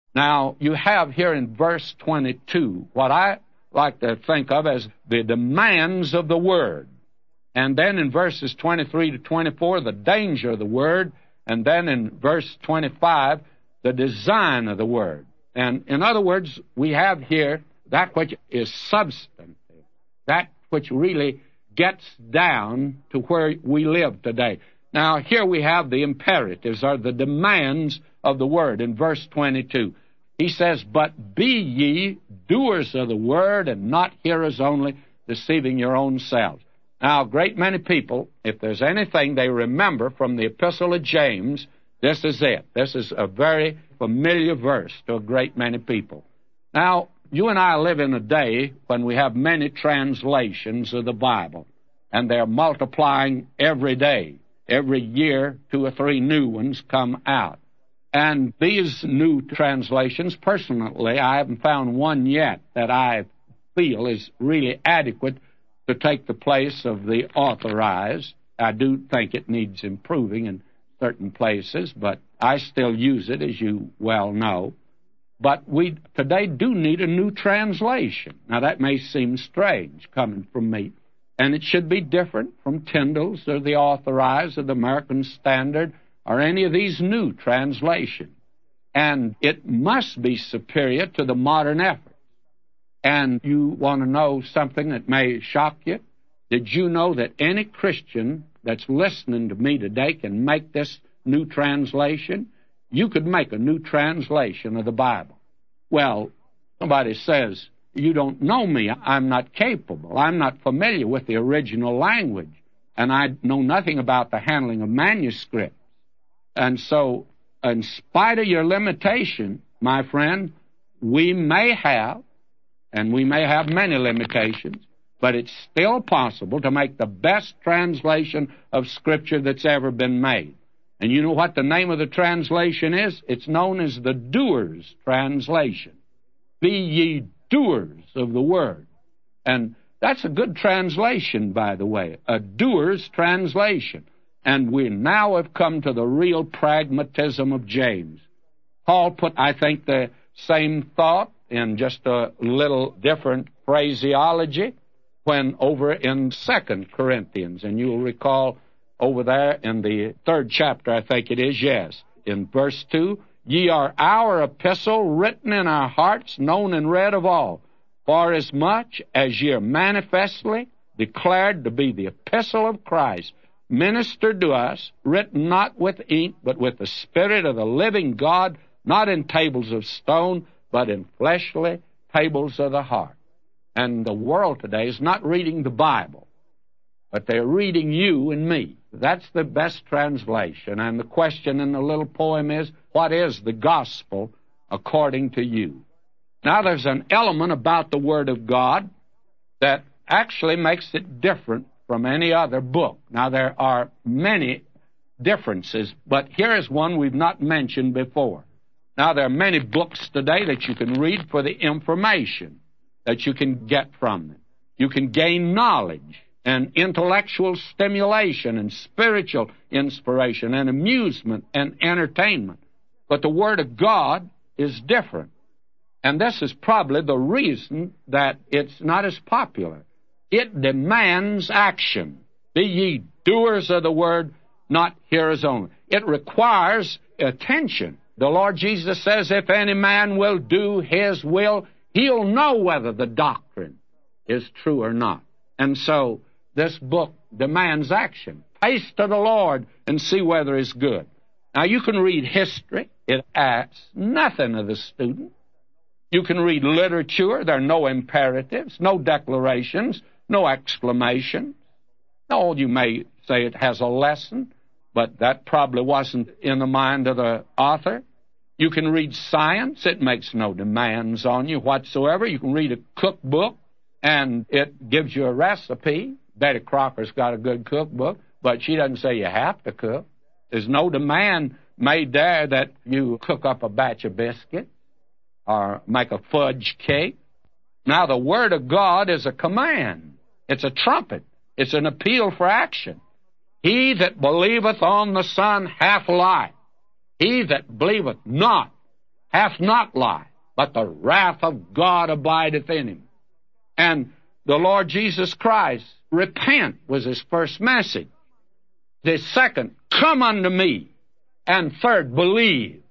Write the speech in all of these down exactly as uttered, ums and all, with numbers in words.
Now, you have here in verse twenty-two what I like to think of as the demands of the Word. And then in verses twenty-three to twenty-four, the danger of the Word. And then in verse twenty-five, the design of the Word. And in other words, we have here that which is substantive, that which really gets down to where we live today. Now, here we have the imperatives, or the demands of the Word in verse twenty-two. He says, "But be ye doers of the Word, and not hearers only, deceiving your own selves." Now, a great many people, if there's anything they remember from the Epistle of James, this is it. This is a very familiar verse to a great many people. Now, you and I live in a day when we have many translations of the Bible, and they're multiplying every day. Every year, two or three new ones come out. And these new translations, personally, I haven't found one yet that I feel is really adequate to take the place of the Authorized. I do think it needs improving in certain places, but I still use it, as you well know. But we today do need a new translation. Now, that may seem strange coming from me, and it should be different from Tyndale's or the Authorized or the American Standard or any of these new translations. And it must be superior to the modern effort. And you want to know something that may shock you? Did you know that any Christian that's listening to me today can make this new translation? You could make a new translation of the Bible. Well, somebody says, "You don't know me. I'm not capable. I'm not familiar with the original language, and I know nothing about the handling of manuscripts." And so, in spite of your limitation, my friend, we may have, and we may have many limitations, but it's still possible to make the best translation of Scripture that's ever been made. And you know what the name of the translation is? It's known as the Doers Translation. Be ye doers of the Word. And that's a good translation, by the way, a doer's translation. And we now have come to the real pragmatism of James. Paul put, I think, the same thought in just a little different phraseology when over in Second Corinthians. And you'll recall over there in the third chapter, I think it is, yes, in verse two, "Ye are our epistle, written in our hearts, known and read of all, forasmuch as ye are manifestly declared to be the epistle of Christ, ministered to us, written not with ink, but with the Spirit of the living God, not in tables of stone, but in fleshly tables of the heart." And the world today is not reading the Bible, but they're reading you and me. That's the best translation. And the question in the little poem is, what is the gospel according to you? Now, there's an element about the Word of God that actually makes it different from any other book. Now, there are many differences, but here is one we've not mentioned before. Now, there are many books today that you can read for the information that you can get from them. You can gain knowledge and intellectual stimulation and spiritual inspiration and amusement and entertainment. But the Word of God is different. And this is probably the reason that it's not as popular. It demands action. Be ye doers of the Word, not hearers only. It requires attention. The Lord Jesus says, if any man will do His will, he'll know whether the doctrine is true or not. And so this book demands action. Taste to the Lord and see whether it's good. Now, you can read history. It asks nothing of the student. You can read literature. There are no imperatives, no declarations, no exclamations. No, you may say it has a lesson, but that probably wasn't in the mind of the author. You can read science. It makes no demands on you whatsoever. You can read a cookbook, and it gives you a recipe. Betty Crocker's got a good cookbook, but she doesn't say you have to cook. There's no demand made there that you cook up a batch of biscuits or make a fudge cake. Now, the Word of God is a command. It's a trumpet. It's an appeal for action. He that believeth on the Son hath life. He that believeth not hath not life, but the wrath of God abideth in him. And the Lord Jesus Christ, repent, was his first message. The second, come unto me. And third, believe.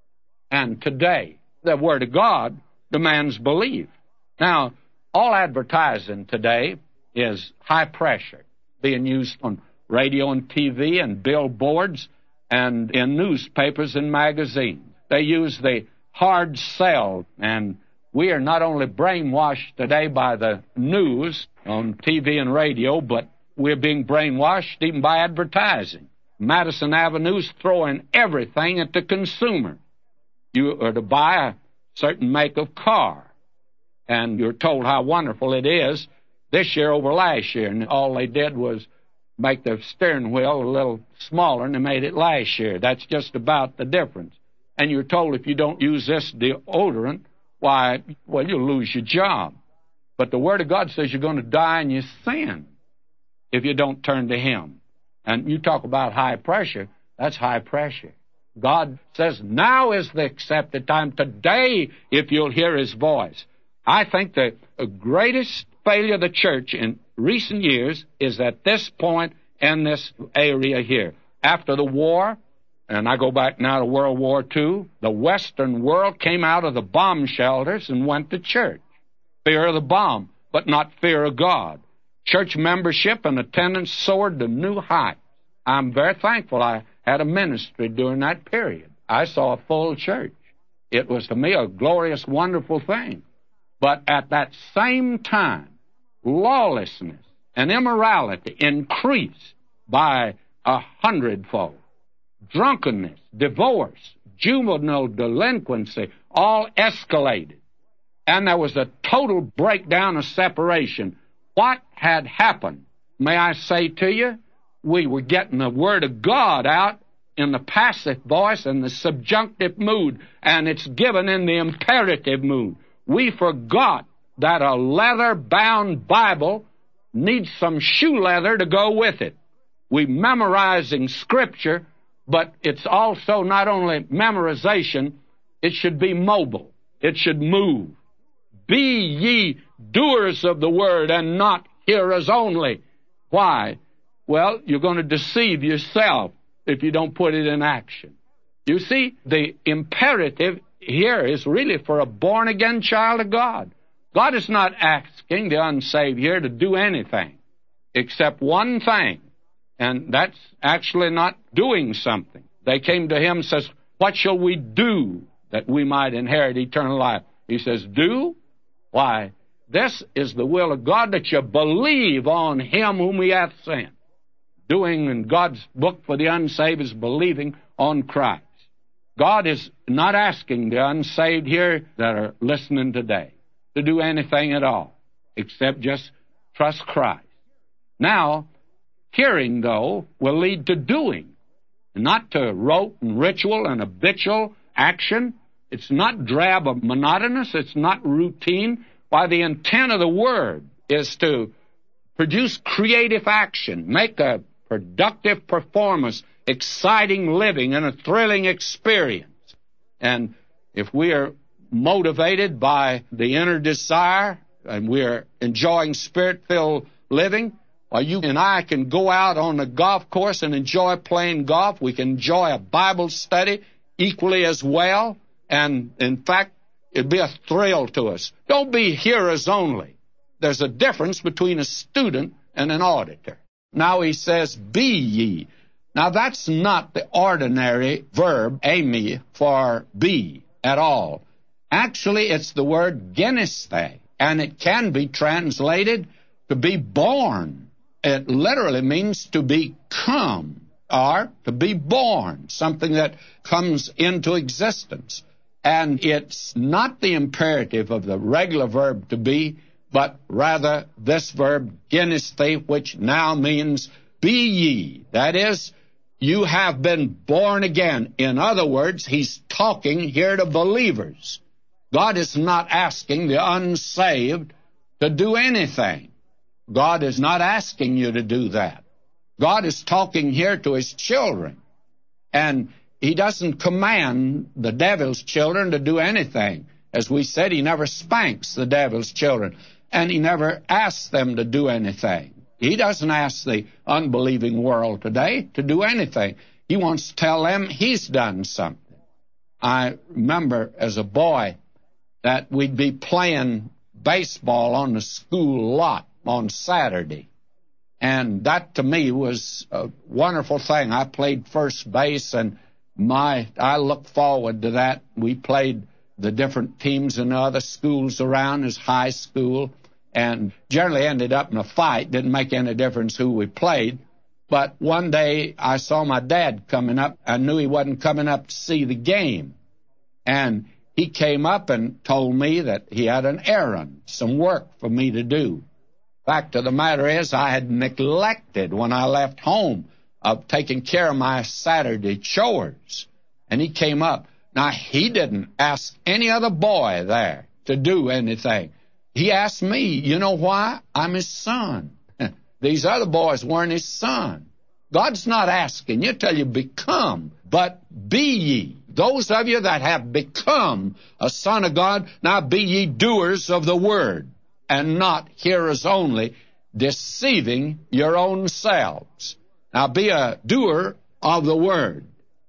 And today, the Word of God demands belief. Now, all advertising today is high pressure, being used on radio and T V and billboards and in newspapers and magazines. They use the hard sell, and we are not only brainwashed today by the news on T V and radio, but we're being brainwashed even by advertising. Madison Avenue's throwing everything at the consumer. You are to buy a certain make of car, and you're told how wonderful it is this year over last year, and all they did was make the steering wheel a little smaller, and they made it last year. That's just about the difference. And you're told if you don't use this deodorant, why, well, you'll lose your job. But the Word of God says you're going to die in your sin if you don't turn to Him. And you talk about high pressure, that's high pressure. God says, now is the accepted time, today, if you'll hear His voice. I think the greatest failure of the church in recent years is at this point in this area here. After the war, and I go back now to World War Two, the Western world came out of the bomb shelters and went to church. Fear of the bomb, but not fear of God. Church membership and attendance soared to new heights. I'm very thankful I had a ministry during that period. I saw a full church. It was to me a glorious, wonderful thing. But at that same time, lawlessness and immorality increased by a hundredfold. Drunkenness, divorce, juvenile delinquency, all escalated. And there was a total breakdown of separation. What had happened? May I say to you, we were getting the Word of God out in the passive voice and the subjunctive mood, and it's given in the imperative mood. We forgot that a leather-bound Bible needs some shoe leather to go with it. We're memorizing Scripture, but it's also not only memorization, it should be mobile. It should move. Be ye doers of the word and not hearers only. Why? Well, you're going to deceive yourself if you don't put it in action. You see, the imperative here is really for a born-again child of God. God is not asking the unsaved here to do anything except one thing, and that's actually not doing something. They came to Him and says, what shall we do that we might inherit eternal life? He says, do? Why, this is the will of God, that you believe on Him whom He hath sent. Doing in God's book for the unsaved is believing on Christ. God is not asking the unsaved here that are listening today to do anything at all except just trust Christ. Now, hearing, though, will lead to doing, not to rote and ritual and habitual action. It's not drab or monotonous. It's not routine. Why, the intent of the Word is to produce creative action, make a productive performance, exciting living, and a thrilling experience. And if we are motivated by the inner desire and we are enjoying Spirit-filled living, well, you and I can go out on a golf course and enjoy playing golf. We can enjoy a Bible study equally as well. And, in fact, it'd be a thrill to us. Don't be hearers only. There's a difference between a student and an auditor. Now he says, be ye. Now that's not the ordinary verb, eimi, for be at all. Actually, it's the word geneste, and it can be translated to be born. It literally means to become, or to be born, something that comes into existence. And it's not the imperative of the regular verb to be, but rather this verb, geneste, which now means be ye. That is, you have been born again. In other words, he's talking here to believers. God is not asking the unsaved to do anything. God is not asking you to do that. God is talking here to His children. And he doesn't command the devil's children to do anything. As we said, he never spanks the devil's children, and he never asks them to do anything. He doesn't ask the unbelieving world today to do anything. He wants to tell them he's done something. I remember as a boy that we'd be playing baseball on the school lot on Saturday. And that to me was a wonderful thing. I played first base, and my I look forward to that. We played the different teams in other schools around as high school, and generally ended up in a fight. Didn't make any difference who we played. But one day I saw my dad coming up. I knew he wasn't coming up to see the game. And he came up and told me that he had an errand, some work for me to do. Fact of the matter is, I had neglected when I left home of taking care of my Saturday chores. And he came up. Now, he didn't ask any other boy there to do anything. He asked me, you know why? I'm his son. These other boys weren't his son. God's not asking you till you become, but be ye. Those of you that have become a son of God, now be ye doers of the word, and not hearers only, deceiving your own selves. Now be a doer of the word.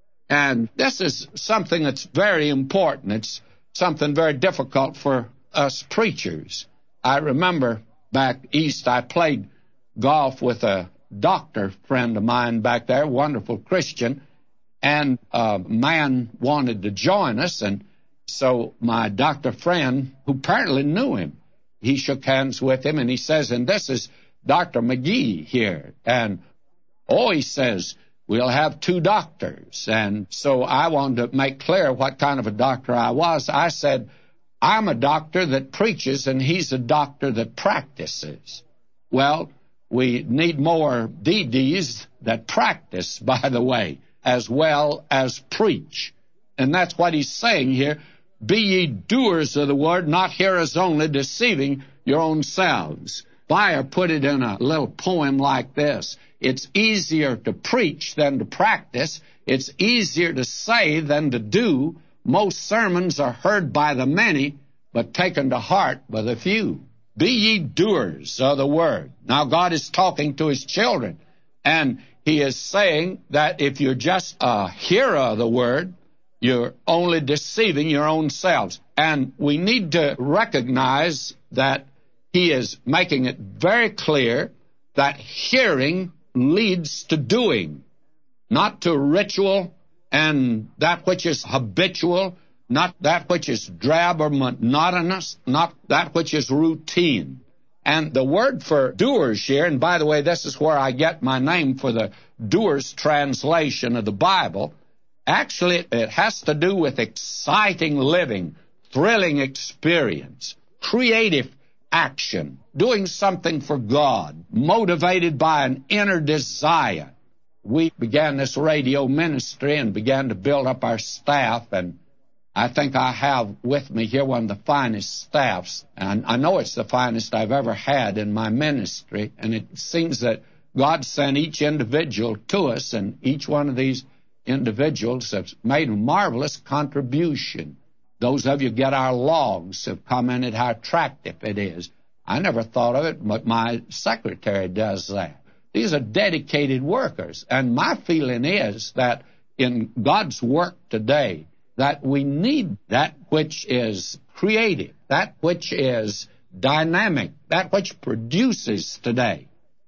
And this is something that's very important. It's something very difficult for us preachers. I remember back east I played golf with a doctor friend of mine back there, wonderful Christian, and a man wanted to join us, and so my doctor friend, who apparently knew him, he shook hands with him, and he says, and this is Doctor McGee here, and oh, he says, we'll have two doctors. And so I wanted to make clear what kind of a doctor I was. I said, I'm a doctor that preaches, and he's a doctor that practices. Well, we need more D Ds that practice, by the way, as well as preach. And that's what he's saying here. Be ye doers of the word, not hearers only, deceiving your own selves. Beyer put it in a little poem like this. It's easier to preach than to practice. It's easier to say than to do. Most sermons are heard by the many, but taken to heart by the few. Be ye doers of the word. Now, God is talking to his children, and he is saying that if you're just a hearer of the word, you're only deceiving your own selves. And we need to recognize that he is making it very clear that hearing leads to doing, not to ritual and that which is habitual, not that which is drab or monotonous, not that which is routine. And the word for doers here, and by the way, this is where I get my name for the doers translation of the Bible, actually it has to do with exciting living, thrilling experience, creative action, doing something for God, motivated by an inner desire. We began this radio ministry and began to build up our staff, and I think I have with me here one of the finest staffs, and I know it's the finest I've ever had in my ministry, and it seems that God sent each individual to us, and each one of these individuals have made a marvelous contribution. Those of you who get our logs have commented how attractive it is. I never thought of it, but my secretary does that. These are dedicated workers, and my feeling is that in God's work today, that we need that which is creative, that which is dynamic, that which produces today.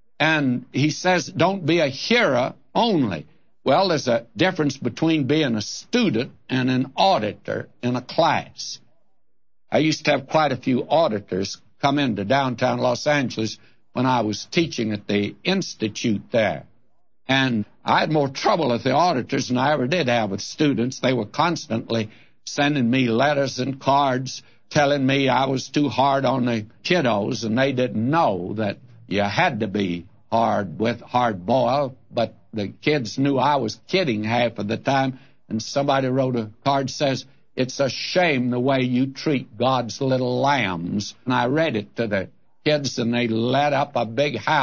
And he says, don't be a hearer only. Well, there's a difference between being a student and an auditor in a class. I used to have quite a few auditors come into downtown Los Angeles when I was teaching at the institute there. And I had more trouble with the auditors than I ever did have with students. They were constantly sending me letters and cards telling me I was too hard on the kiddos, and they didn't know that you had to be hard with hard boiled, but the kids knew I was kidding half of the time. And somebody wrote a card says, it's a shame the way you treat God's little lambs. And I read it to the kids, and they let up a big howl.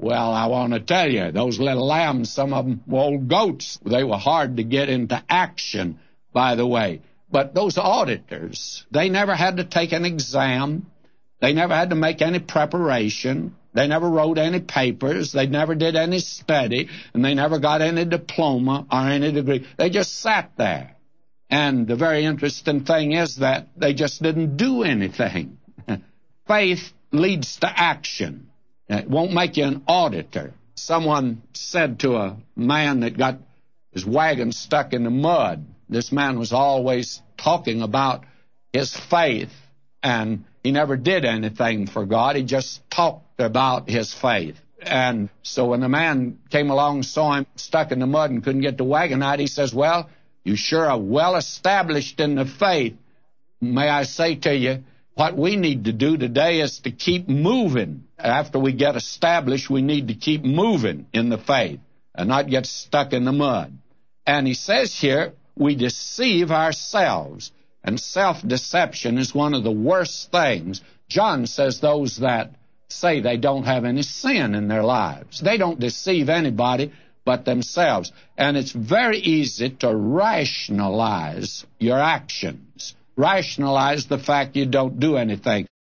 Well, I want to tell you, those little lambs, some of them were old goats. They were hard to get into action, by the way. But those auditors, they never had to take an exam. They never had to make any preparation. They never wrote any papers. They never did any study. And they never got any diploma or any degree. They just sat there. And the very interesting thing is that they just didn't do anything. Faith leads to action. It won't make you an auditor. Someone said to a man that got his wagon stuck in the mud, this man was always talking about his faith, and he never did anything for God. He just talked about his faith. And so when the man came along, saw him stuck in the mud and couldn't get the wagon out, he says, well, you sure are well established in the faith. May I say to you, what we need to do today is to keep moving. After we get established, we need to keep moving in the faith and not get stuck in the mud. And he says here, we deceive ourselves. And self-deception is one of the worst things. John says those that say they don't have any sin in their lives, they don't deceive anybody but themselves. And it's very easy to rationalize your actions, rationalize the fact you don't do anything.